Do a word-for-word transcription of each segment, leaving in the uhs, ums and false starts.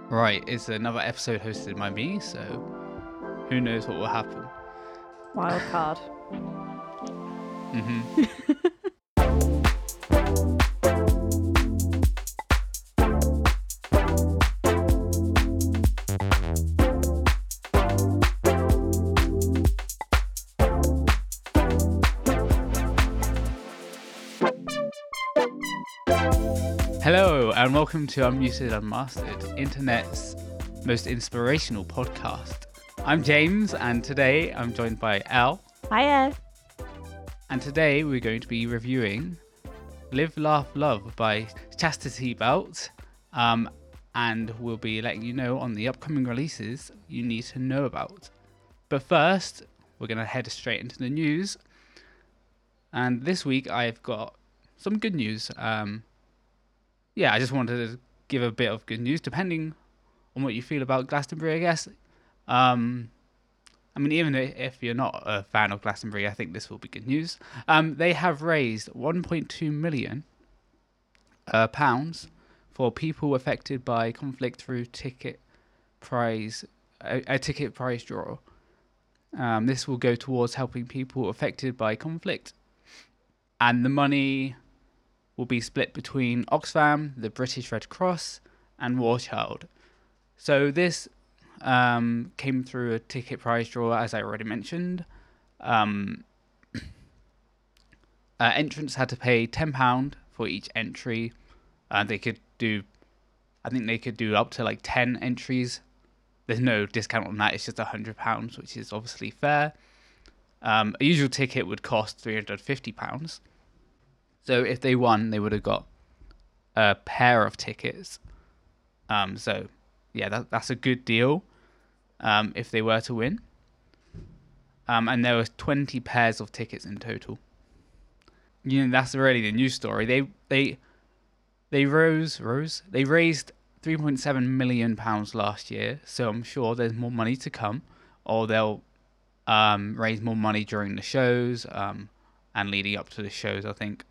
Right, it's another episode hosted by me, so who knows what will happen. Wild card. Mm-hmm. Hello, and welcome to Unmuted Unmastered, internet's most inspirational podcast. I'm James, and today I'm joined by Elle. Hiya. And today we're going to be reviewing Live, Laugh, Love by Chastity Belt. Um, and we'll be letting you know on the upcoming releases you need to know about. But first, we're going to head straight into the news. And this week I've got some good news. Um, yeah, I just wanted to give a bit of good news, depending on what you feel about Glastonbury, I guess. Um, I mean, even if you're not a fan of Glastonbury, I think this will be good news. Um, they have raised one point two million uh, pounds for people affected by conflict through ticket prize a, a ticket prize draw. Um, this will go towards helping people affected by conflict, and the money will be split between Oxfam, the British Red Cross, and War Child. So this um, came through a ticket prize draw, as I already mentioned. Um, uh, entrants had to pay ten pounds for each entry. Uh, they could do, I think they could do up to like ten entries. There's no discount on that. It's just one hundred pounds, which is obviously fair. Um, a usual ticket would cost three hundred fifty pounds. So if they won, they would have got a pair of tickets. Um, so, yeah, that, that's a good deal um, if they were to win. Um, and there were twenty pairs of tickets in total. You know, that's really the news story. They they they rose rose they raised three point seven million pounds last year. So I'm sure there's more money to come, or they'll um, raise more money during the shows um, and leading up to the shows, I think.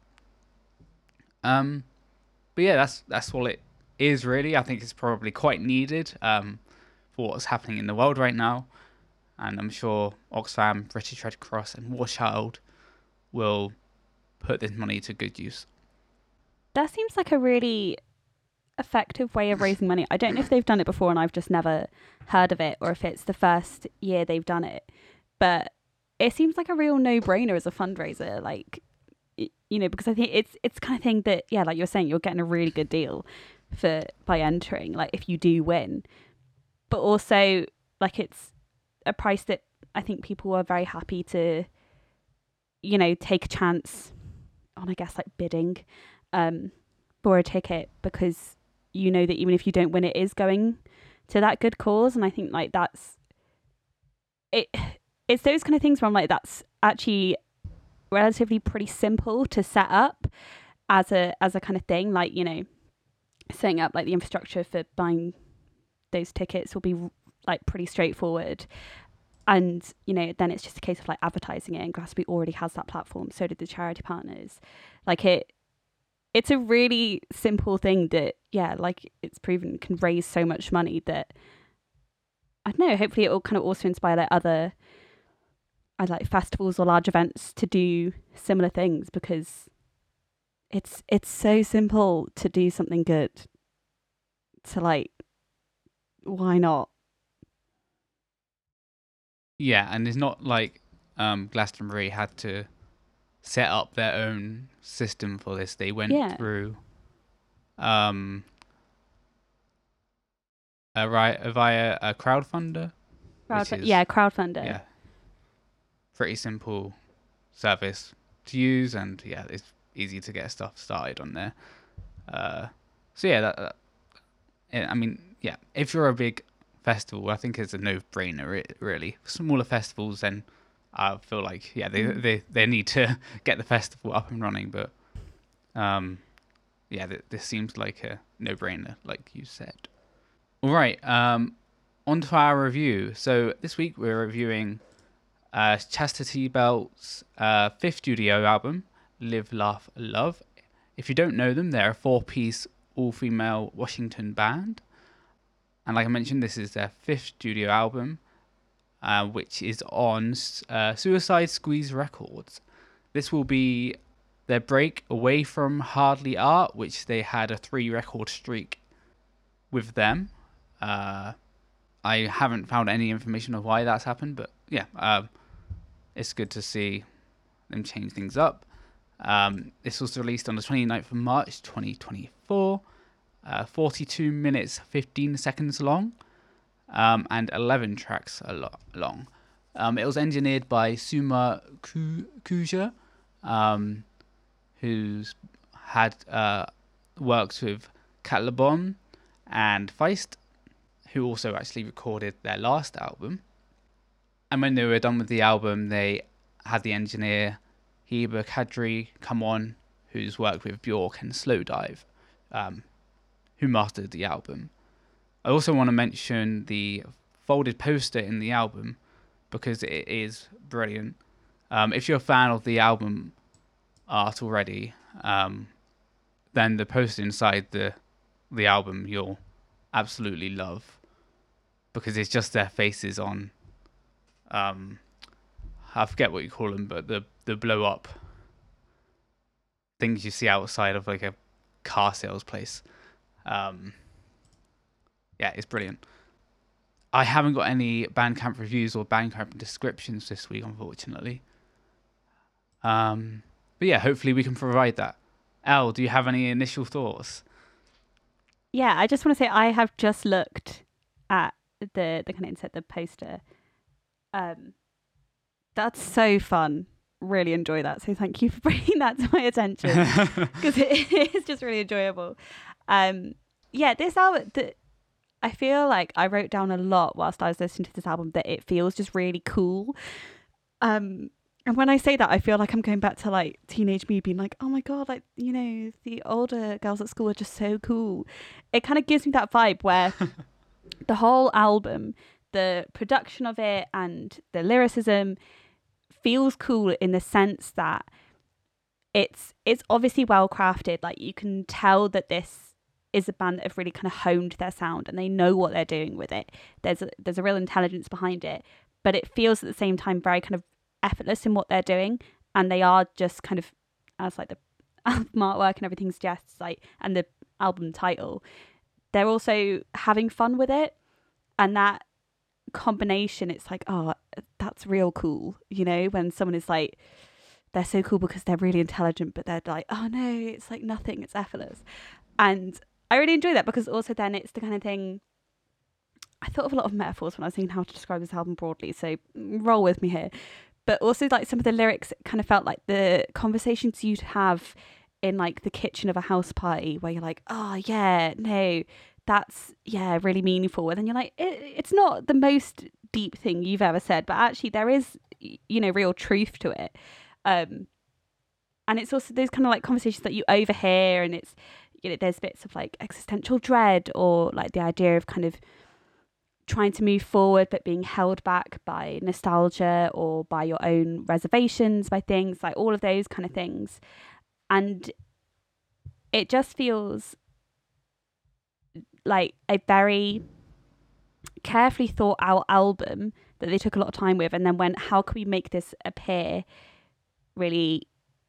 Um, but yeah, that's that's all it is really. I think it's probably quite needed um, for what's happening in the world right now, and I'm sure Oxfam, British Red Cross, and War Child will put this money to good use. That seems like a really effective way of raising money. I don't know if they've done it before and I've just never heard of it, or if it's the first year they've done it, but it seems like a real no-brainer as a fundraiser. Like, you know, because I think it's it's kind of thing that, yeah, like you're saying, you're getting a really good deal for by entering, like if you do win, but also like it's a price that I think people are very happy to, you know, take a chance on, I guess, like bidding um, for a ticket, because you know that even if you don't win, it is going to that good cause. And I think like that's it. It's those kind of things where I'm like, that's actually relatively pretty simple to set up as a as a kind of thing. Like, you know, setting up like the infrastructure for buying those tickets will be like pretty straightforward. And, you know, then it's just a case of like advertising it, and Glastonbury already has that platform. So did the charity partners. Like it, it's a really simple thing that, yeah, like it's proven can raise so much money that, I don't know, hopefully it will kind of also inspire like other I like festivals or large events to do similar things, because it's it's so simple to do something good. So like, why not? Yeah, and it's not like um, Glastonbury had to set up their own system for this. They went Yeah. through um, a, a, via a crowdfunder. Crowdfund- is, yeah, crowdfunder. Yeah. Pretty simple service to use, and yeah, it's easy to get stuff started on there. Uh, so yeah, that, that I mean, yeah, if you're a big festival, I think it's a no-brainer. Really, smaller festivals, then I feel like yeah, they mm. they they need to get the festival up and running. But um, yeah, th- this seems like a no-brainer, like you said. All right, um, on to our review. So this week we're reviewing Uh, Chastity Belt's uh, fifth studio album, Live, Laugh, Love. If you don't know them, they're a four-piece all-female Washington band. And like I mentioned, this is their fifth studio album, uh, which is on uh, Suicide Squeeze Records. This will be their break away from Hardly Art, which they had a three record streak with them. Uh, I haven't found any information of why that's happened, but yeah, uh, it's good to see them change things up. Um, this was released on the twenty-ninth of March twenty twenty-four, uh, forty-two minutes fifteen seconds long, um, and eleven tracks a lot long. Um, it was engineered by Suma Kuja, um, who's had uh, worked with Kat LeBon and Feist, who also actually recorded their last album. And when they were done with the album, they had the engineer Heba Kadri come on, who's worked with Bjork and Slowdive, um, who mastered the album. I also want to mention the folded poster in the album because it is brilliant. Um, if you're a fan of the album art already, um, then the poster inside the the album you'll absolutely love, because it's just their faces on, um, I forget what you call them, but the the blow up things you see outside of like a car sales place. Um, yeah, it's brilliant. I haven't got any Bandcamp reviews or Bandcamp descriptions this week, unfortunately. Um, but yeah, hopefully we can provide that. Elle, do you have any initial thoughts? Yeah, I just want to say I have just looked at the the kind of insert, the poster. Um, that's so fun. Really enjoy that. So thank you for bringing that to my attention, because it is just really enjoyable. Um, yeah, this album, the, I feel like I wrote down a lot whilst I was listening to this album that it feels just really cool. Um, and when I say that, I feel like I'm going back to like teenage me being like, oh my God, like, you know, the older girls at school are just so cool. It kind of gives me that vibe where the whole album, the production of it and the lyricism feels cool in the sense that it's it's obviously well crafted. Like, you can tell that this is a band that have really kind of honed their sound and they know what they're doing with it. There's a, there's a real intelligence behind it, but it feels at the same time very kind of effortless in what they're doing, and they are just kind of, as like the album artwork and everything suggests, like, and the album title, they're also having fun with it, and that combination, it's like, oh, that's real cool, you know, when someone is like, they're so cool because they're really intelligent, but they're like, oh no, it's like nothing, it's effortless. And I really enjoy that, because also then it's the kind of thing, I thought of a lot of metaphors when I was thinking how to describe this album broadly, so roll with me here. But also, like, some of the lyrics, it kind of felt like the conversations you'd have in like the kitchen of a house party, where you're like, oh yeah, no, that's, yeah, really meaningful. And then you're like, it, it's not the most deep thing you've ever said, but actually there is, you know, real truth to it. Um, and it's also those kind of like conversations that you overhear, and it's, you know, there's bits of like existential dread, or like the idea of kind of trying to move forward but being held back by nostalgia or by your own reservations, by things like all of those kind of things. And it just feels like a very carefully thought out album that they took a lot of time with, and then went, how can we make this appear really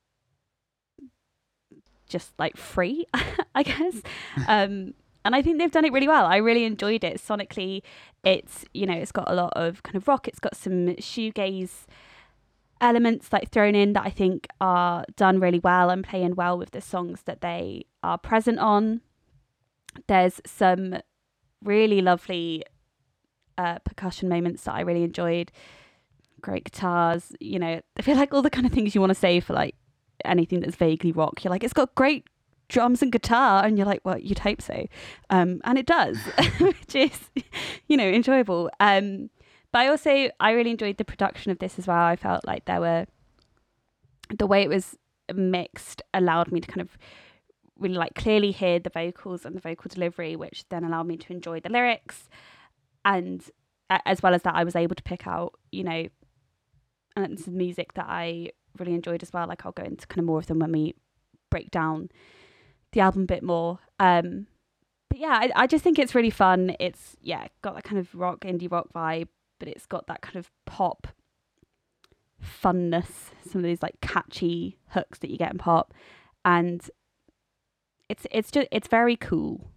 just like free, I guess. Um, and I think they've done it really well. I really enjoyed it. Sonically, it's, you know, it's got a lot of kind of rock. It's got some shoegaze elements like thrown in that I think are done really well and playing well with the songs that they are present on. There's some really lovely uh, percussion moments that I really enjoyed. Great guitars, you know, I feel like all the kind of things you want to say for like anything that's vaguely rock. You're like, it's got great drums and guitar, and you're like, well, you'd hope so. Um, and it does, which is, you know, enjoyable. Um, but I also, I really enjoyed the production of this as well. I felt like there were, the way it was mixed allowed me to kind of really like clearly hear the vocals and the vocal delivery, which then allowed me to enjoy the lyrics. And as well as that, I was able to pick out, you know, and some music that I really enjoyed as well. Like, I'll go into kind of more of them when we break down the album a bit more. Um, but yeah, I, I just think it's really fun. It's, yeah, got that kind of rock, indie rock vibe, but it's got that kind of pop funness, some of these like catchy hooks that you get in pop, and it's it's just it's very cool.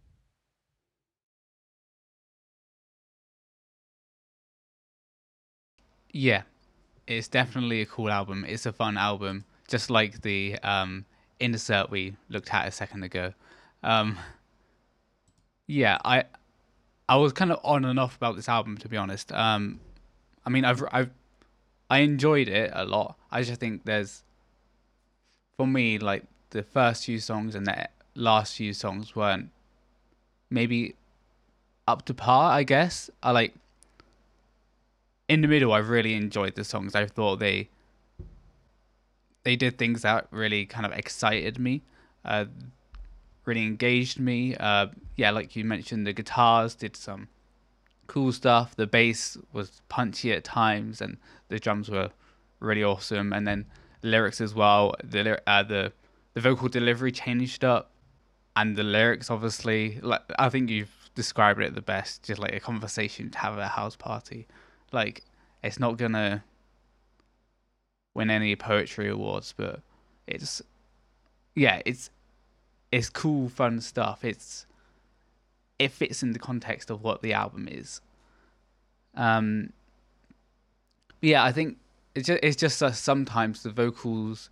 Yeah, it's definitely a cool album. It's a fun album, just like the um, insert we looked at a second ago. Um, yeah, I I was kind of on and off about this album, to be honest. Um, I mean, I've I've I enjoyed it a lot. I just think there's, for me, like the first few songs and the last few songs weren't maybe up to par. I guess I like in the middle. I really enjoyed the songs. I thought they they did things that really kind of excited me, uh, really engaged me. Uh, yeah, like you mentioned, the guitars did some cool stuff. The bass was punchy at times, and the drums were really awesome. And then lyrics as well. The lyri- uh, the the vocal delivery changed up, and the lyrics obviously. Like I think you've described it the best. Just like a conversation to have at a house party. Like it's not gonna win any poetry awards, but it's yeah, it's it's cool, fun stuff. It's it fits in the context of what the album is. Um, but yeah, I think it's just, it's just uh, sometimes the vocals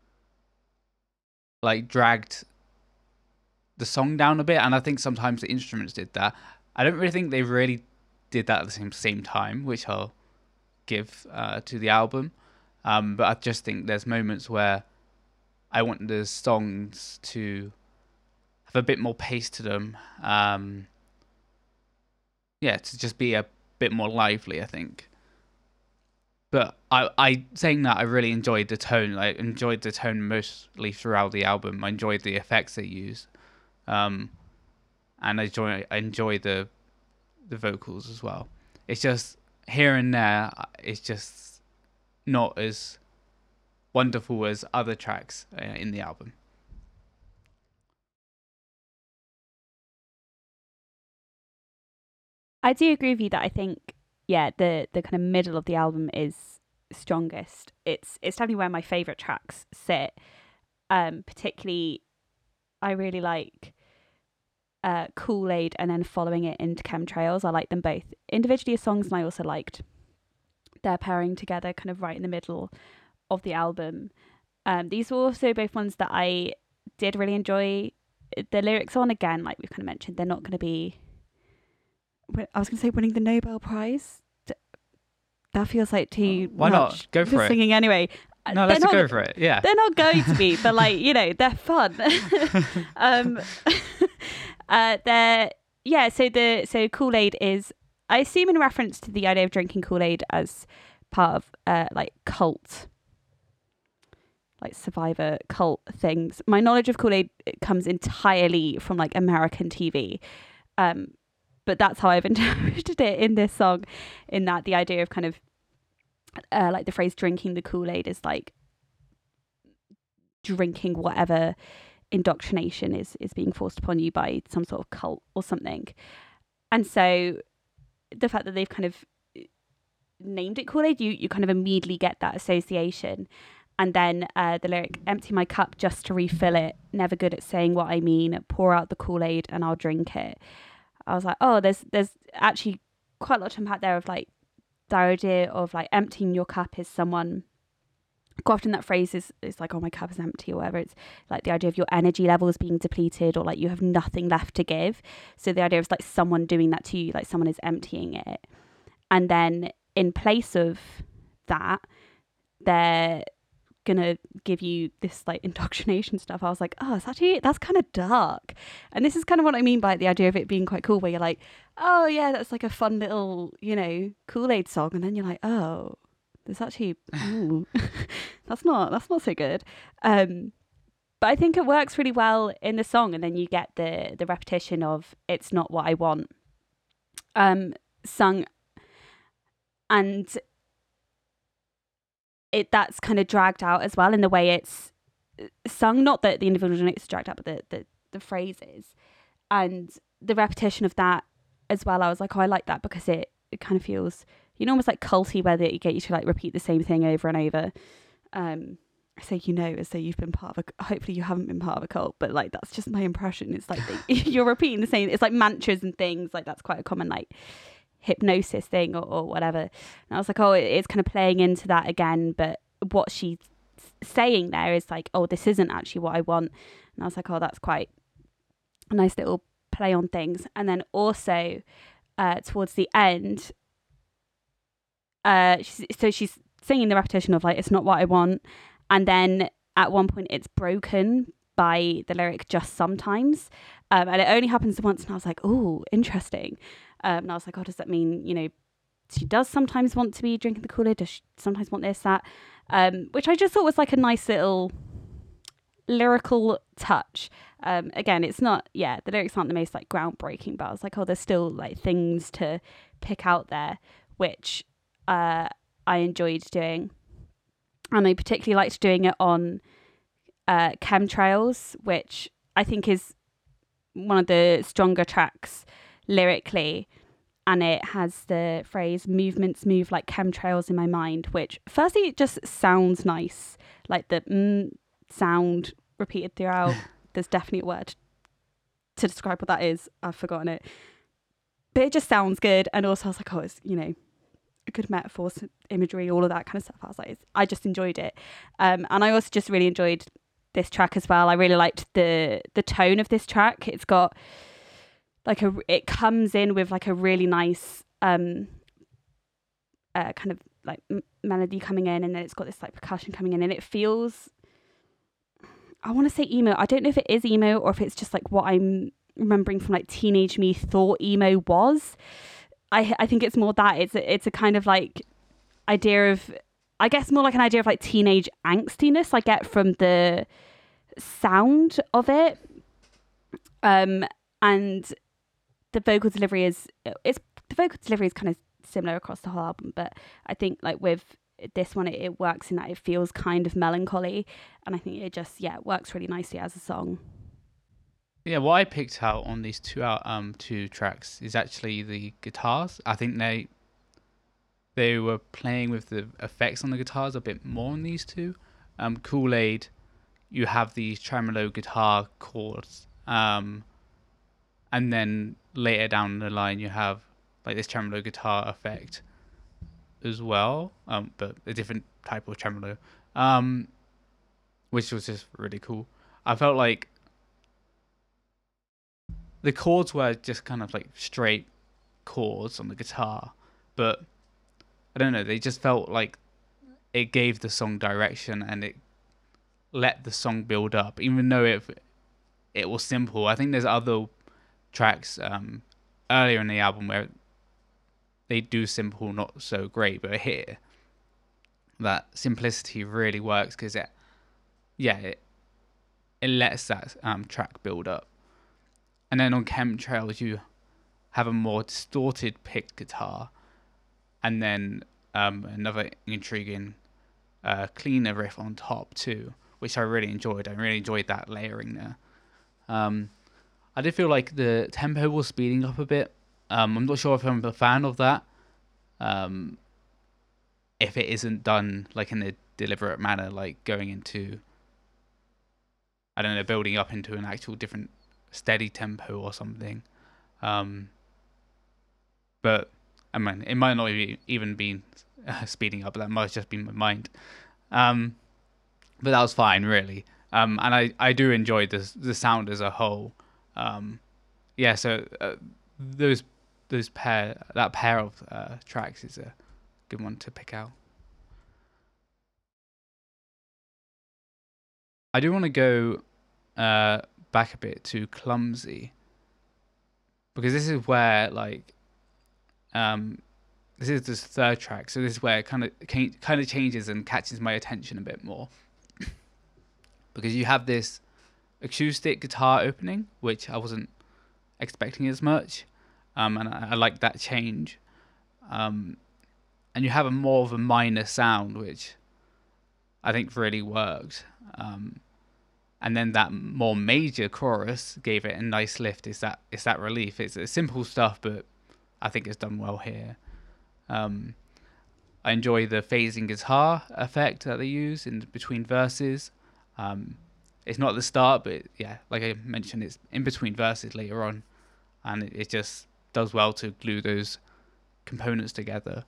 like dragged the song down a bit, and I think sometimes the instruments did that. I don't really think they really did that at the same same time, which I'll give uh, to the album. Um, but I just think there's moments where I want the songs to have a bit more pace to them. Um, yeah, to just be a bit more lively, I think. But I, I saying that I really enjoyed the tone. I enjoyed the tone mostly throughout the album. I enjoyed the effects they used, um, and I enjoy I enjoy the the vocals as well. It's just here and there. It's just not as wonderful as other tracks uh, in the album. I do agree with you that I think, yeah, the the kind of middle of the album is strongest. It's it's definitely where my favorite tracks sit. Um, particularly, I really like uh, Kool Aid and then following it into Chemtrails. I like them both individually as songs, and I also liked their pairing together, kind of right in the middle of the album. Um, these were also both ones that I did really enjoy. The lyrics on, again, like we've kind of mentioned, they're not going to be. I was going to say winning the Nobel Prize. That feels like too Why much not? Go for it. singing anyway. No, They're let's not, go for it. Yeah. They're not going to be, but like, you know, they're fun. um, uh, they're, yeah, so the, so Kool-Aid is, I assume in reference to the idea of drinking Kool-Aid as part of, uh, like cult, like survivor cult things. My knowledge of Kool-Aid comes entirely from like American T V. Um, but that's how I've interpreted it in this song, in that the idea of kind of uh, like the phrase drinking the Kool-Aid is like drinking whatever indoctrination is is being forced upon you by some sort of cult or something. And so the fact that they've kind of named it Kool-Aid, you, you kind of immediately get that association. And then uh, the lyric, empty my cup just to refill it, never good at saying what I mean, pour out the Kool-Aid and I'll drink it. I was like, oh, there's there's actually quite a lot to unpack there of like the idea of like emptying your cup is someone, quite often that phrase is, is like, oh, my cup is empty or whatever. It's like the idea of your energy levels being depleted or like you have nothing left to give. So the idea is like someone doing that to you, like someone is emptying it. And then in place of that, they're gonna give you this like indoctrination stuff. I was like, oh, it's actually, that's kind of dark. And this is kind of what I mean by the idea of it being quite cool, where you're like, oh yeah, that's like a fun little, you know, Kool-Aid song, and then you're like, oh, there's actually ooh, that's not that's not so good. Um but I think it works really well in the song, and then you get the the repetition of it's not what I want um sung, and it that's kind of dragged out as well in the way it's sung, not that the individual notes are dragged out, but the, the, the phrases. and the repetition of that as well, I was like, oh, I like that because it, it kind of feels, you know, almost like culty, where they get you to like repeat the same thing over and over. Um, I say, you know, as though you've been part of a, hopefully you haven't been part of a cult, but like, that's just my impression. It's like, they, you're repeating the same, it's like mantras and things, like that's quite a common like hypnosis thing or, or whatever. And I was like, oh, it, it's kind of playing into that again, but what she's saying there is like, oh, this isn't actually what I want. And I was like, oh, that's quite a nice little play on things. And then also uh, towards the end, uh, she's, so she's singing the repetition of like, it's not what I want. And then at one point it's broken by the lyric just sometimes. Um, and it only happens once. And I was like, oh, interesting. Um, and I was like, oh, does that mean, you know, she does sometimes want to be drinking the Kool-Aid? Does she sometimes want this, that? Um, which I just thought was like a nice little lyrical touch. Um, again, it's not, yeah, the lyrics aren't the most like groundbreaking, but I was like, oh, there's still like things to pick out there, which uh, I enjoyed doing. And I particularly liked doing it on uh, Chemtrails, which I think is one of the stronger tracks lyrically. And it has the phrase, movements move like chemtrails in my mind, which firstly, it just sounds nice. Like the mm sound repeated throughout. There's definitely a word to describe what that is. I've forgotten it. But it just sounds good. And also I was like, oh, it's, you know, a good metaphor, imagery, all of that kind of stuff. I was like, it's, I just enjoyed it. Um, and I also just really enjoyed this track as well. I really liked the the tone of this track. It's got like a, it comes in with like a really nice um uh, kind of like m- melody coming in, and then it's got this like percussion coming in, and it feels, I want to say emo. I don't know if it is emo or if it's just like what I'm remembering from like teenage me thought emo was. I I think it's more that it's a, it's a kind of like idea of, I guess more like an idea of like teenage angstiness I get from the sound of it. Um, and the vocal delivery is, it's the vocal delivery is kind of similar across the whole album, but I think like with this one, it, it works in that it feels kind of melancholy, and I think it just, yeah, it works really nicely as a song. Yeah, what I picked out on these two out um two tracks is actually the guitars. I think they they were playing with the effects on the guitars a bit more on these two. Um, Kool-Aid, you have these tremolo guitar chords, um, and then later down the line you have like this tremolo guitar effect as well, um, but a different type of tremolo, um, which was just really cool. I felt like the chords were just kind of like straight chords on the guitar, but I don't know, they just felt like it gave the song direction and it let the song build up, even though it it was simple. I think there's other tracks um, earlier in the album where they do simple, not so great, but here that simplicity really works because it, yeah, it it lets that um, track build up. And then on Chemtrails, you have a more distorted pick guitar, and then um, another intriguing, uh, cleaner riff on top too, which I really enjoyed. I really enjoyed that layering there. Um, I did feel like the tempo was speeding up a bit. Um, I'm not sure if I'm a fan of that. Um, if it isn't done like in a deliberate manner, like going into, I don't know, building up into an actual different steady tempo or something. Um, but I mean, it might not even be uh, speeding up. That might have just been my mind. Um, but that was fine, really. Um, and I, I do enjoy the the sound as a whole. Um, yeah, so uh, those those pair that pair of uh, tracks is a good one to pick out. I do want to go uh, back a bit to Clumsy, because this is where like um, this is the third track, so this is where it kind of kind of changes and catches my attention a bit more, because you have this acoustic guitar opening, which I wasn't expecting as much, um, and I, I like that change. Um, and you have a more of a minor sound, which I think really worked. Um, and then that more major chorus gave it a nice lift. It's that it's that relief. It's, it's simple stuff, but I think it's done well here. Um, I enjoy the phasing guitar effect that they use in between verses. Um, it's not at the start, but yeah, like I mentioned, it's in between verses later on, and it, it just does well to glue those components together.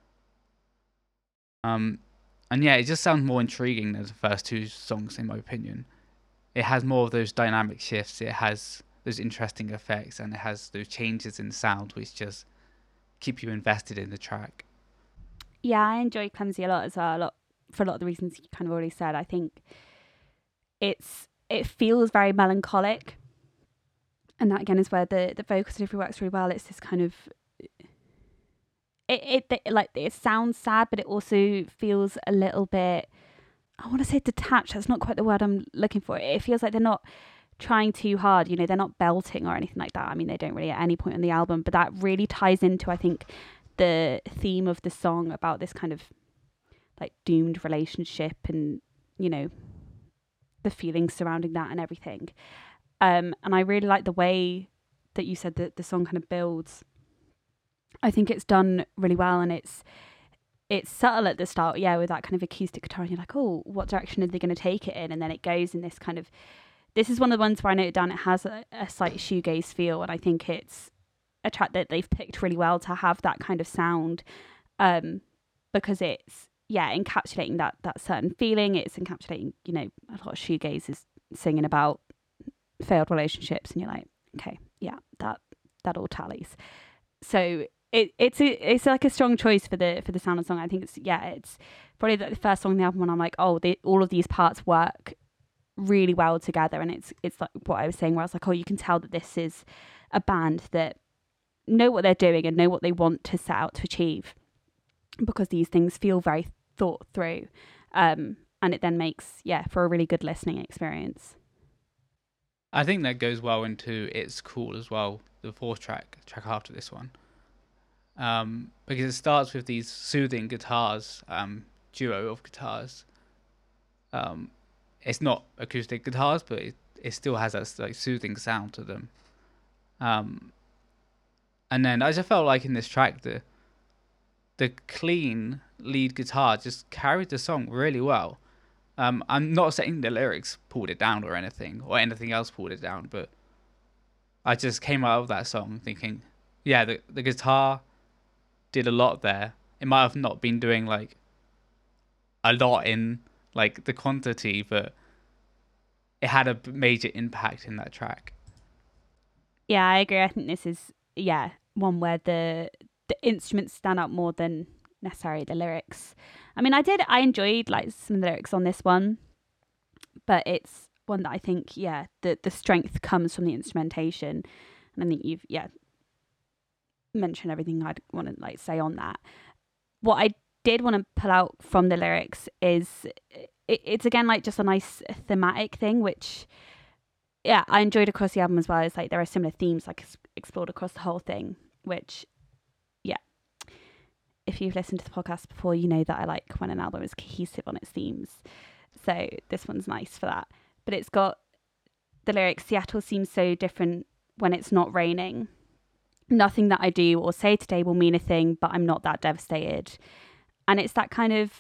Um, and yeah, it just sounds more intriguing than the first two songs, in my opinion. It has more of those dynamic shifts, it has those interesting effects, and it has those changes in sound which just keep you invested in the track. Yeah, I enjoy Clumsy a lot as well, a lot for a lot of the reasons you kind of already said. I think it's it feels very melancholic, and that again is where the the vocal delivery works really well. It's this kind of it, it like it sounds sad, but it also feels a little bit, I want to say detached. That's not quite the word I'm looking for. It feels like they're not trying too hard. You know, they're not belting or anything like that. I mean, they don't really at any point on the album, but that really ties into, I think, the theme of the song about this kind of like doomed relationship and, you know, the feelings surrounding that and everything. Um, and I really like the way that you said that the song kind of builds. I think it's done really well, and it's it's subtle at the start, yeah, with that kind of acoustic guitar, and you're like, oh, what direction are they going to take it in? And then it goes in this kind of, this is one of the ones where I noted down it has a, a slight shoegaze feel, and I think it's a track that they've picked really well to have that kind of sound, um, because it's, yeah, encapsulating that that certain feeling. It's encapsulating, you know, a lot of shoegaze is singing about failed relationships, and you're like, okay, yeah, that that all tallies. So it it's a, it's like a strong choice for the for the sound of the song. I think it's yeah, it's probably the first song on the album when I'm like, oh, they, all of these parts work really well together, and it's it's like what I was saying, where I was like, oh, you can tell that this is a band that know what they're doing and know what they want to set out to achieve, because these things feel very thought through, um, and it then makes yeah for a really good listening experience. I think that goes well into It's Cool as well, the fourth track, track after this one. Um, because it starts with these soothing guitars, um, duo of guitars. Um, it's not acoustic guitars, but it, it still has that like soothing sound to them. Um, and then I just felt like in this track, the the clean lead guitar just carried the song really well. Um, I'm not saying the lyrics pulled it down or anything, or anything else pulled it down, but I just came out of that song thinking, yeah, the the guitar did a lot there. It might have not been doing like a lot in like the quantity, but it had a major impact in that track. Yeah, I agree. I think this is yeah one where the the instruments stand out more than necessarily the lyrics. I mean, I did I enjoyed like some of the lyrics on this one, but it's one that I think yeah the the strength comes from the instrumentation, and I think you've yeah mentioned everything I'd want to like say on that. What I did want to pull out from the lyrics is it, it's again like just a nice thematic thing, which yeah I enjoyed across the album as well. It's like there are similar themes like explored across the whole thing, which yeah, if you've listened to the podcast before, you know that I like when an album is cohesive on its themes. So this one's nice for that. But it's got the lyrics, Seattle seems so different when it's not raining. Nothing that I do or say today will mean a thing, but I'm not that devastated. And it's that kind of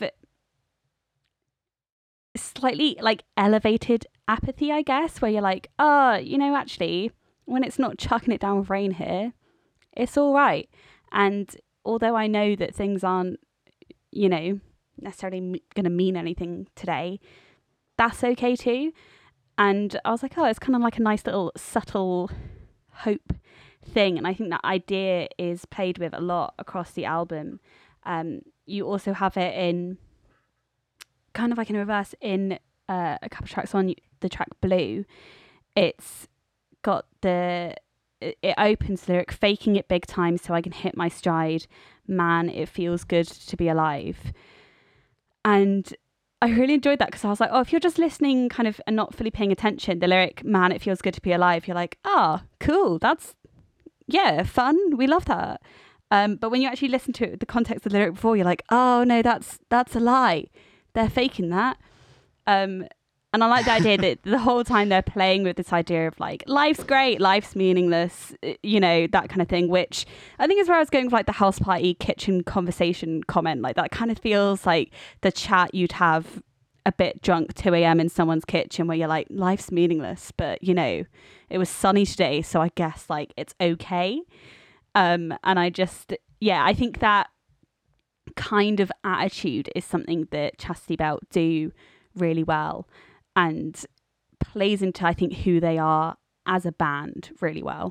slightly like elevated apathy, I guess, where you're like, oh, you know, actually, when it's not chucking it down with rain here, it's all right. And although I know that things aren't, you know, necessarily m- going to mean anything today, that's okay too. And I was like, oh, it's kind of like a nice little subtle hope thing. And I think that idea is played with a lot across the album. Um, you also have it in kind of like in reverse in uh, a couple of tracks on the track Blue. It's got the, it opens the lyric, faking it big time so I can hit my stride. Man, it feels good to be alive. And I really enjoyed that because I was like, oh, if you're just listening kind of and not fully paying attention, the lyric, man, it feels good to be alive, you're like, ah, oh, cool, that's, yeah, fun, we love that. Um, but when you actually listen to it, the context of the lyric before, you're like, oh no, that's that's a lie. They're faking that. Um, And I like the idea that the whole time they're playing with this idea of like, life's great, life's meaningless, you know, that kind of thing, which I think is where I was going with like the house party kitchen conversation comment. Like that kind of feels like the chat you'd have a bit drunk two a.m. in someone's kitchen where you're like, life's meaningless, but you know, it was sunny today, so I guess like it's okay. Um, and I just, yeah, I think that kind of attitude is something that Chastity Belt do really well and plays into, I think, who they are as a band really well.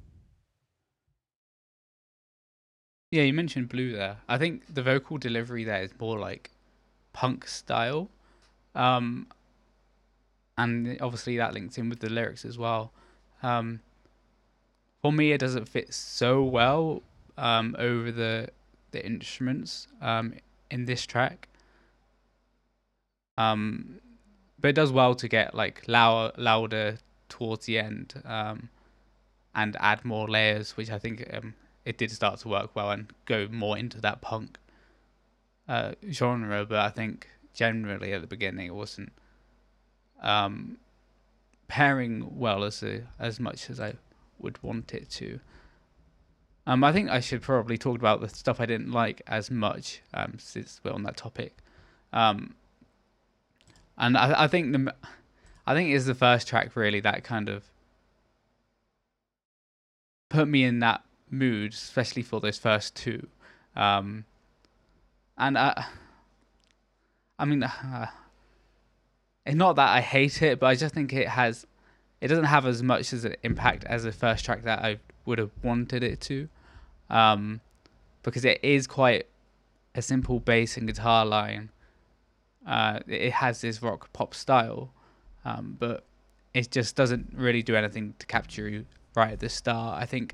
Yeah, you mentioned Blue there. I think the vocal delivery there is more like punk style. Um, and obviously that links in with the lyrics as well. Um, for me, it doesn't fit so well um, over the the instruments um, in this track. Um, but it does well to get like louder, louder towards the end um, and add more layers, which I think um, it did start to work well and go more into that punk uh, genre. But I think generally at the beginning it wasn't um, pairing well as a, as much as I would want it to. Um, I think I should probably talk about the stuff I didn't like as much um, since we're on that topic. Um, and I, I think the, I think it's the first track really that kind of put me in that mood, especially for those first two. Um, and I, I mean, uh, it's not that I hate it, but I just think it has, it doesn't have as much as an impact as the first track that I would have wanted it to, um, because it is quite a simple bass and guitar line. Uh, it has this rock pop style, um, but it just doesn't really do anything to capture you right at the start. I think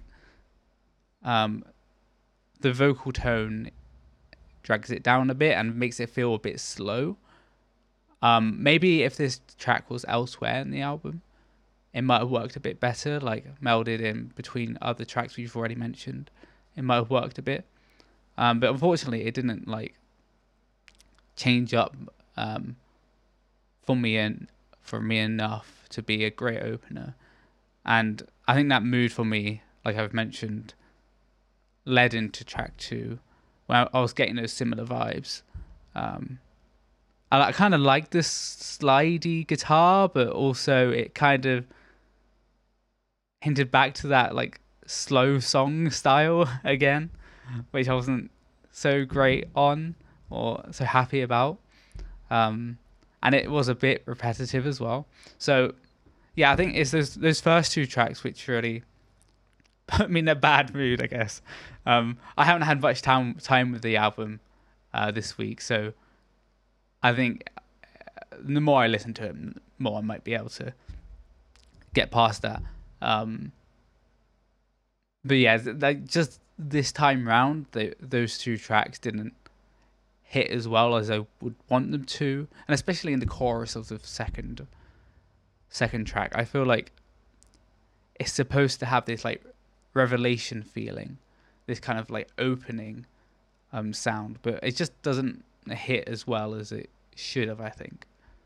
um, the vocal tone drags it down a bit and makes it feel a bit slow. Um, maybe if this track was elsewhere in the album, it might have worked a bit better, like melded in between other tracks we've already mentioned. It might have worked a bit. Um, but unfortunately, it didn't like change up um, for me and for me enough to be a great opener. And I think that mood for me, like I've mentioned, led into track two, where I was getting those similar vibes. Um, I kind of like this slidey guitar, but also it kind of hinted back to that like slow song style again, which I wasn't so great on or so happy about. Um, and it was a bit repetitive as well. So yeah, I think it's those those first two tracks which really put me in a bad mood, I guess. Um, I haven't had much time time with the album uh, this week, so I think the more I listen to it, the more I might be able to get past that. Um, but yeah, like just this time round, the, those two tracks didn't hit as well as I would want them to, and especially in the chorus of the second second track, I feel like it's supposed to have this like revelation feeling, this kind of like opening um sound, but it just doesn't hit as well as it should have, I think.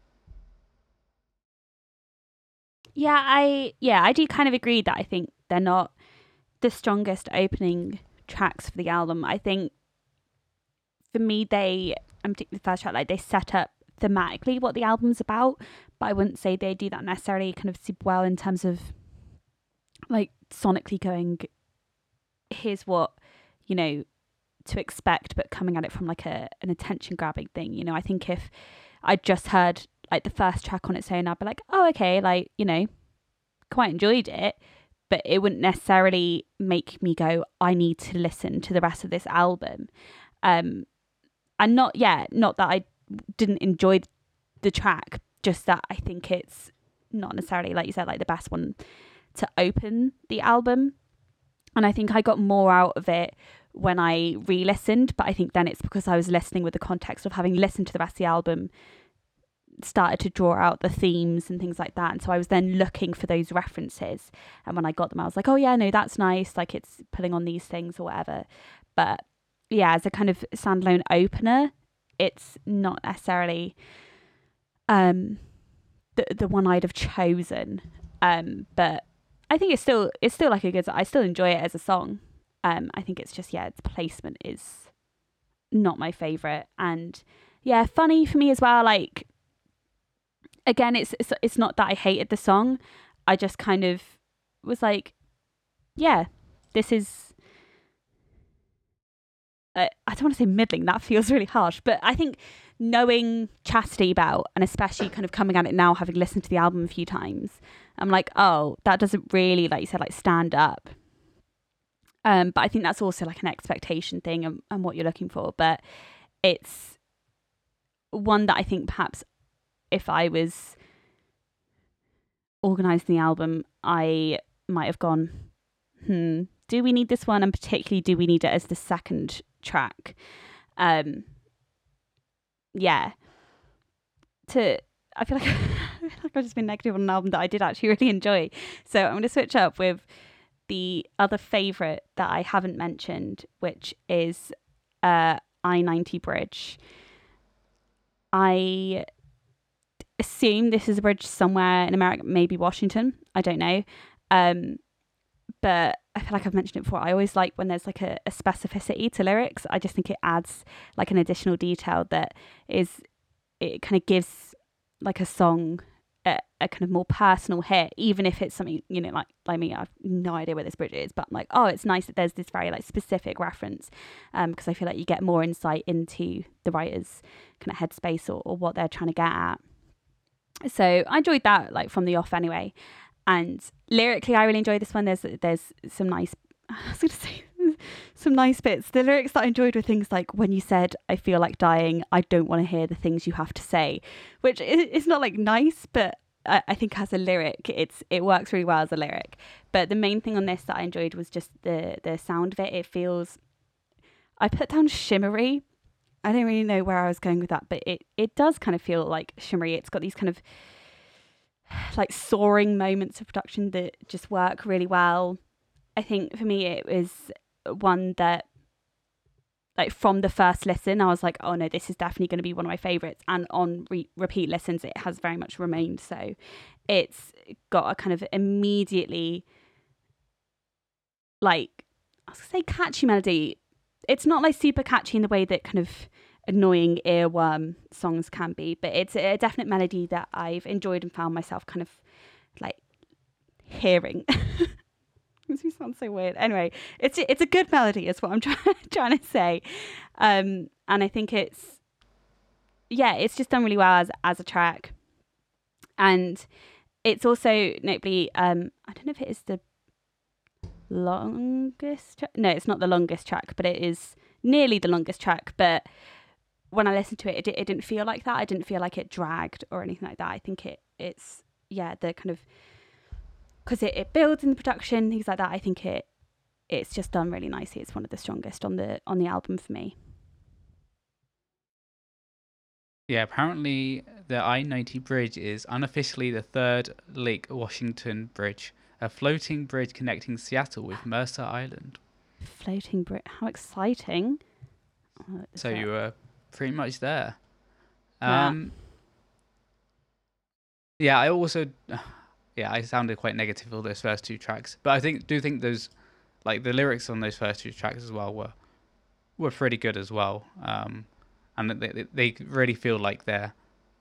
Yeah, I yeah, I do kind of agree that I think they're not the strongest opening tracks for the album. I think for me, they I'm taking the first track, like they set up thematically what the album's about, but I wouldn't say they do that necessarily kind of super well in terms of like sonically going, here's what, you know, to expect, but coming at it from like a an attention grabbing thing. You know, I think if I just heard like the first track on its own, I'd be like, oh, okay, like, you know, quite enjoyed it, but it wouldn't necessarily make me go, I need to listen to the rest of this album. Um, and not, yeah, not that I didn't enjoy the track, just that I think it's not necessarily, like you said, like the best one to open the album. And I think I got more out of it when I re-listened, but I think then it's because I was listening with the context of having listened to the rest of the album, started to draw out the themes and things like that, and so I was then looking for those references, and when I got them I was like, oh yeah, no, that's nice, like it's pulling on these things or whatever. But yeah, as a kind of standalone opener, it's not necessarily um the the one I'd have chosen. Um, but I think it's still it's still like a good. I still enjoy it as a song. Um, I think it's just yeah, its placement is not my favorite, and yeah, funny for me as well. Like again, it's it's it's not that I hated the song. I just kind of was like, yeah, this is. Uh, I don't want to say middling. That feels really harsh, but I think knowing Chastity Belt, and especially kind of coming at it now, having listened to the album a few times, I'm like, oh, that doesn't really, like you said, like stand up. Um, but I think that's also like an expectation thing and, and what you're looking for. But it's one that I think perhaps if I was organising the album, I might have gone, hmm, do we need this one? And particularly, do we need it as the second track? Um, yeah. To I feel like I feel like I've just been negative on an album that I did actually really enjoy. So I'm going to switch up with the other favourite that I haven't mentioned, which is uh, I ninety Bridge. I assume this is a bridge somewhere in America, maybe Washington. I don't know. Um, but I feel like I've mentioned it before. I always like when there's like a, a specificity to lyrics. I just think it adds like an additional detail that is, it kind of gives like a song a, a kind of more personal hit, even if it's something, you know, like like me, I have no idea where this bridge is, but I'm like, oh, it's nice that there's this very like specific reference, um, because I feel like you get more insight into the writer's kind of headspace or, or what they're trying to get at. So I enjoyed that like from the off anyway. And lyrically, I really enjoyed this one. There's there's some nice, I was going to say, some nice bits. The lyrics that I enjoyed were things like, when you said, I feel like dying, I don't want to hear the things you have to say, which is not like nice, but I, I think as a lyric, it's it works really well as a lyric. But the main thing on this that I enjoyed was just the, the sound of it. It feels, I put down shimmery. I don't really know where I was going with that, but it, it does kind of feel like shimmery. It's got these kind of like soaring moments of production that just work really well. I think for me it was one that like from the first listen I was like, oh no, this is definitely going to be one of my favorites, and on re- repeat listens it has very much remained so. It's got a kind of immediately like, I was gonna say catchy melody. It's not like super catchy in the way that kind of annoying earworm songs can be, but it's a definite melody that I've enjoyed and found myself kind of like hearing. Makes me sound so weird. Anyway, it's it's a good melody is what I'm trying trying to say, um, and I think it's yeah, it's just done really well as as a track, and it's also notably um, I don't know if it is the longest tra- no, it's not the longest track, but it is nearly the longest track, but when I listened to it, it, it didn't feel like that. I didn't feel like it dragged or anything like that. I think it it's, yeah, the kind of, because it, it builds in the production, things like that. I think it it's just done really nicely. It's one of the strongest on the on the album for me. Yeah, apparently the I ninety bridge is unofficially the third Lake Washington bridge, a floating bridge connecting Seattle with Mercer Island. Floating bridge, how exciting. Oh, so that? You were pretty much there. Yeah. Um, yeah, I also, yeah, I sounded quite negative for those first two tracks, but I think do think those, like the lyrics on those first two tracks as well were were pretty good as well. Um, and they they really feel like they're,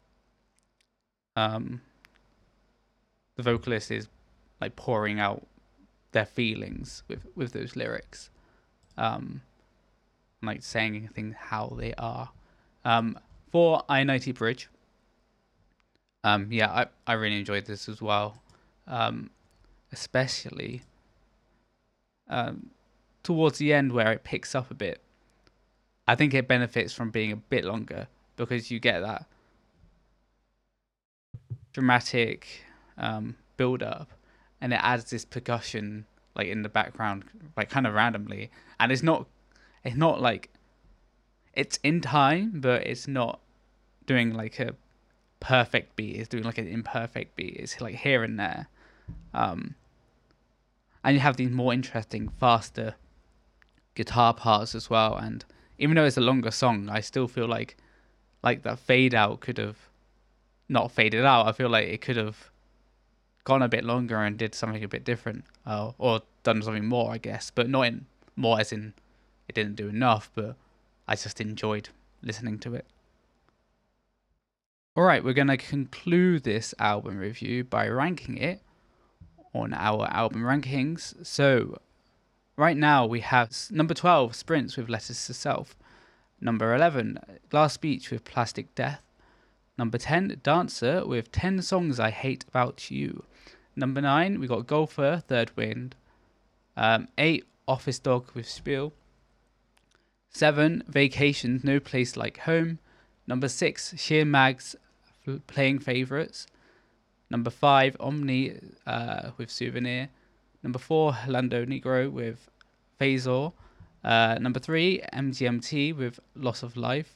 um, the vocalist is like pouring out their feelings with with those lyrics, um, like saying things how they are. Um, for I ninety Bridge, um, yeah, I, I really enjoyed this as well, um, especially um, towards the end where it picks up a bit. I think it benefits from being a bit longer because you get that dramatic um, build up, and it adds this percussion like in the background, like kind of randomly, and it's not, it's not like, it's in time, but it's not doing like a perfect beat. It's doing like an imperfect beat. It's like here and there, um, and you have these more interesting, faster guitar parts as well. And even though it's a longer song, I still feel like like that fade out could have not faded out. I feel like it could have gone a bit longer and did something a bit different, uh, or done something more, I guess. But not in more as in it didn't do enough, but I just enjoyed listening to it. All right, we're going to conclude this album review by ranking it on our album rankings. So right now we have number twelve, Sprints with Letters to Self. Number eleven, Glass Beach with Plastic Death. Number ten, Dancer with ten Songs I Hate About You. Number nine, we got Golfer, Third Wind. Um, eight, Office Dog with Spiel. seven, Vacation, No Place Like Home. Number six, Sheer Mags, Playing Favourites. Number five, Omni uh, with Souvenir. Number four, Lando Negro with Phasor. Uh, number three, M G M T with Loss of Life.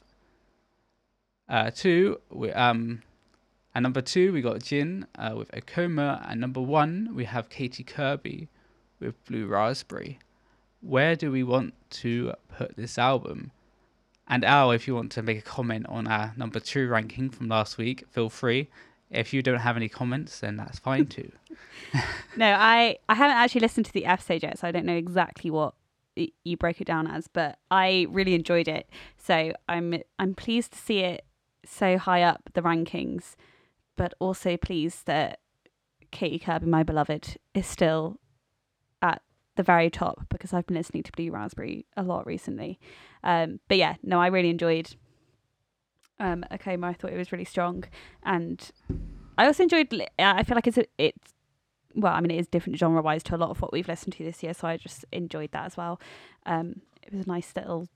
Uh, two, we, um, and number two, we got Jin uh, with Akoma. And number one, we have Katie Kirby with Blue Raspberry. Where do we want to put this album? And Al, if you want to make a comment on our number two ranking from last week, feel free. If you don't have any comments, then that's fine too. No, I, I haven't actually listened to the episode yet, so I don't know exactly what y- you broke it down as, but I really enjoyed it. So I'm I'm pleased to see it so high up the rankings, but also pleased that Katie Kirby, my beloved, is still at the very top, because I've been listening to Blue Raspberry a lot recently. Um, but yeah, no, I really enjoyed um, Akoma. I thought it was really strong, and I also enjoyed. I feel like it's a, it's well, I mean, it is different genre wise to a lot of what we've listened to this year, so I just enjoyed that as well. Um, it was a nice little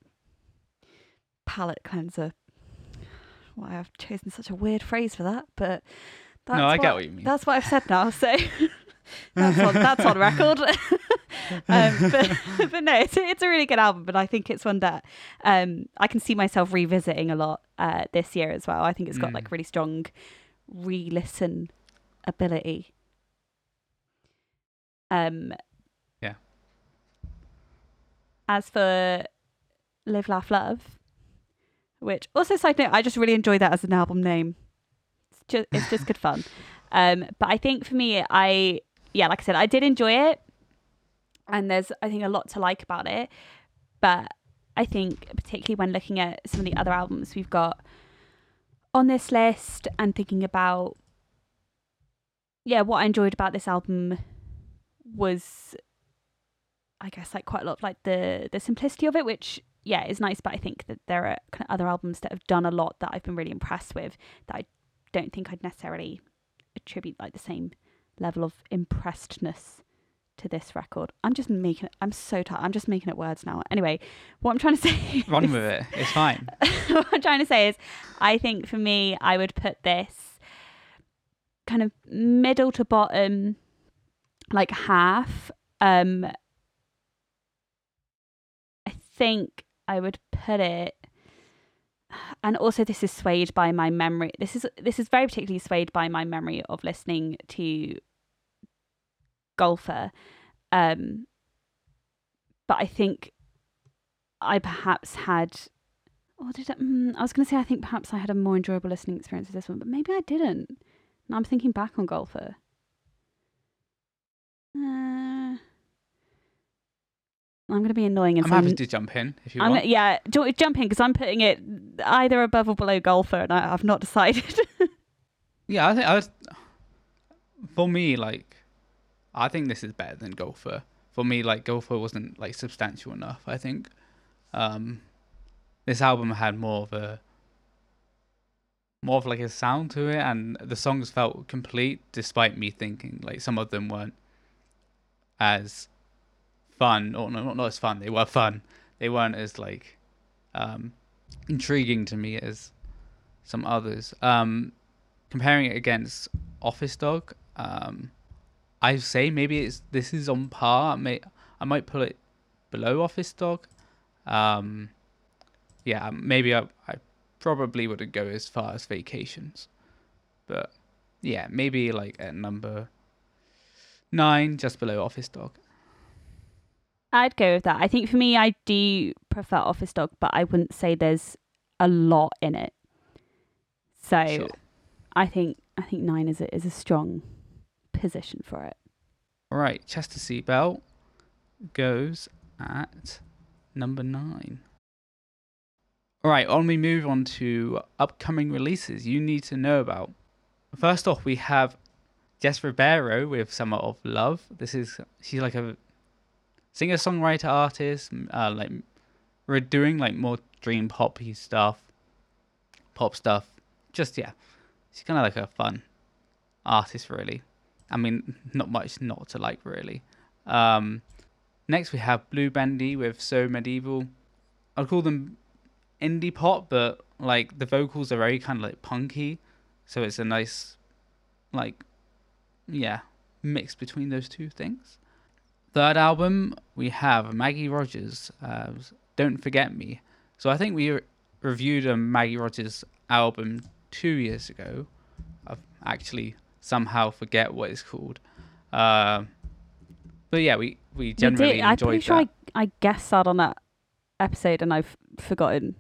palate cleanser. Well, I've chosen such a weird phrase for that, but that's no, I what, get what you mean. That's what I've said now, so that's on that's on record. um, but but no, it's a, it's a really good album, but I think it's one that um, I can see myself revisiting a lot uh, this year as well. I think it's got mm. like really strong re-listen ability. Um, yeah. As for Live, Laugh, Love, which also side note, I just really enjoy that as an album name. It's just it's just good fun. Um, but I think for me, I yeah, like I said, I did enjoy it, and there's I think a lot to like about it. But I think particularly when looking at some of the other albums we've got on this list and thinking about yeah, what I enjoyed about this album was, I guess, like quite a lot of like the the simplicity of it, which yeah is nice. But I think that there are kind of other albums that have done a lot that I've been really impressed with that I don't think I'd necessarily attribute like the same level of impressedness to this record. I'm just making it, I'm so tired. I'm just making it words now. Anyway, what I'm trying to say Run is, with it. It's fine. what I'm trying to say is I think for me, I would put this kind of middle to bottom, like half. Um, I think I would put it, and also this is swayed by my memory. This is this is very particularly swayed by my memory of listening to Golfer. Um, but I think I perhaps had, or did I, mm, I was going to say I think perhaps I had a more enjoyable listening experience with this one, but maybe I didn't. Now I'm thinking back on Golfer. Uh, I'm going to be annoying. And I'm happy to jump in if you I'm want. Gonna, yeah, do you want me to jump in? Because I'm putting it either above or below Golfer, and I, I've not decided. Yeah, I think I was. For me, like, I think this is better than Golfer. For me, like, Golfer wasn't like substantial enough. I think um, this album had more of a more of like a sound to it, and the songs felt complete, despite me thinking like some of them weren't as fun, or no, not as fun. They were fun. They weren't as like um, intriguing to me as some others. Um, comparing it against Office Dog, um, I say maybe it's this is on par. I may I might put it below Office Dog. Um, yeah, maybe I, I probably wouldn't go as far as Vacations, but yeah, maybe like at number nine, just below Office Dog. I'd go with that. I think for me, I do prefer Office Dog, but I wouldn't say there's a lot in it. So, Sure. I think I think nine is a, is a strong position for it. All right, Chester Seatbelt goes at number nine. All right, on we move on to upcoming releases you need to know about. First off, we have Jess Ribeiro with Summer of Love. This is she's like a singer-songwriter artist. Uh, like we're doing like more dream poppy stuff, pop stuff. Just yeah, she's kind of like a fun artist, really. I mean, not much not to like, really. Um, next, we have Blue Bendy with So Medieval. I'd call them indie pop, but like the vocals are very kind of like punky, so it's a nice, like, yeah, mix between those two things. Third album, we have Maggie Rogers, uh, Don't Forget Me. So I think we re- reviewed a Maggie Rogers album two years ago. I've actually somehow forget what it's called. Uh, but yeah, we, we generally we did. I'm enjoyed pretty sure that. I, I guest starred on that episode and I've forgotten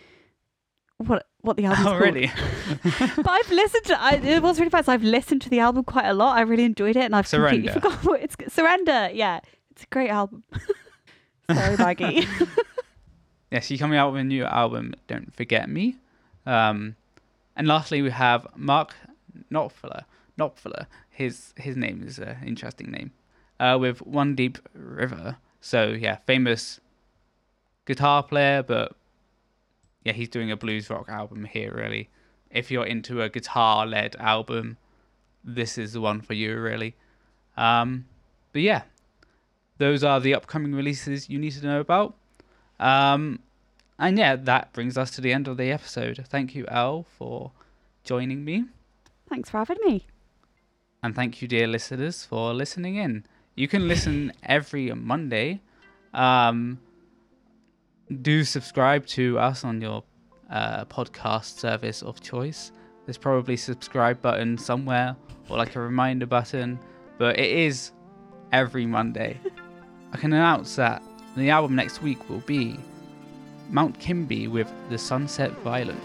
what what the album's Oh, called. really? But I've listened to I, it was really fast. I've listened to the album quite a lot. I really enjoyed it and I've completely Surrender. forgotten what it's Surrender. Yeah, it's a great album. Sorry, Maggie. Yeah, she's coming out with a new album, Don't Forget Me. Um, and lastly, we have Mark Knopfler. Knopfler. His his name is an interesting name. Uh, with One Deep River. So yeah, famous guitar player, but yeah, he's doing a blues rock album here. Really, if you're into a guitar-led album, this is the one for you. Really. Um, but yeah, those are the upcoming releases you need to know about. Um, and yeah, that brings us to the end of the episode. Thank you, Elle, for joining me. Thanks for having me. And thank you, dear listeners, for listening in. You can listen every Monday. Um, do subscribe to us on your uh, podcast service of choice. There's probably a subscribe button somewhere or like a reminder button, but it is every Monday. I can announce that the album next week will be Mount Kimby with The Sunset Violent.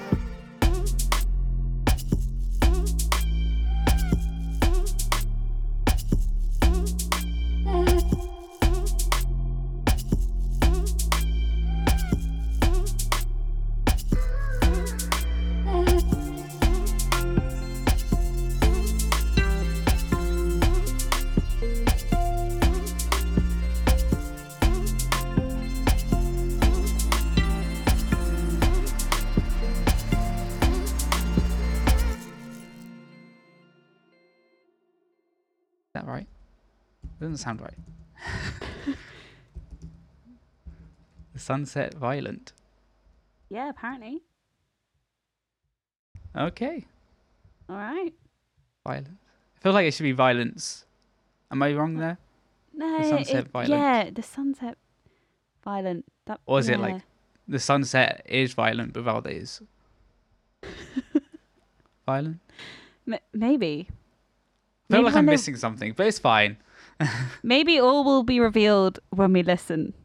Is that right? Doesn't sound right. The Sunset Violent. Yeah, apparently. Okay. All right. Violence. I feel like it should be violence. Am I wrong there? No, The Sunset it- Violent. Yeah, the sunset violent. That, Or is it yeah. like the sunset is violent without the is? Violent? M- maybe. I feel Maybe like when I'm they- missing something, but it's fine. Maybe all will be revealed when we listen.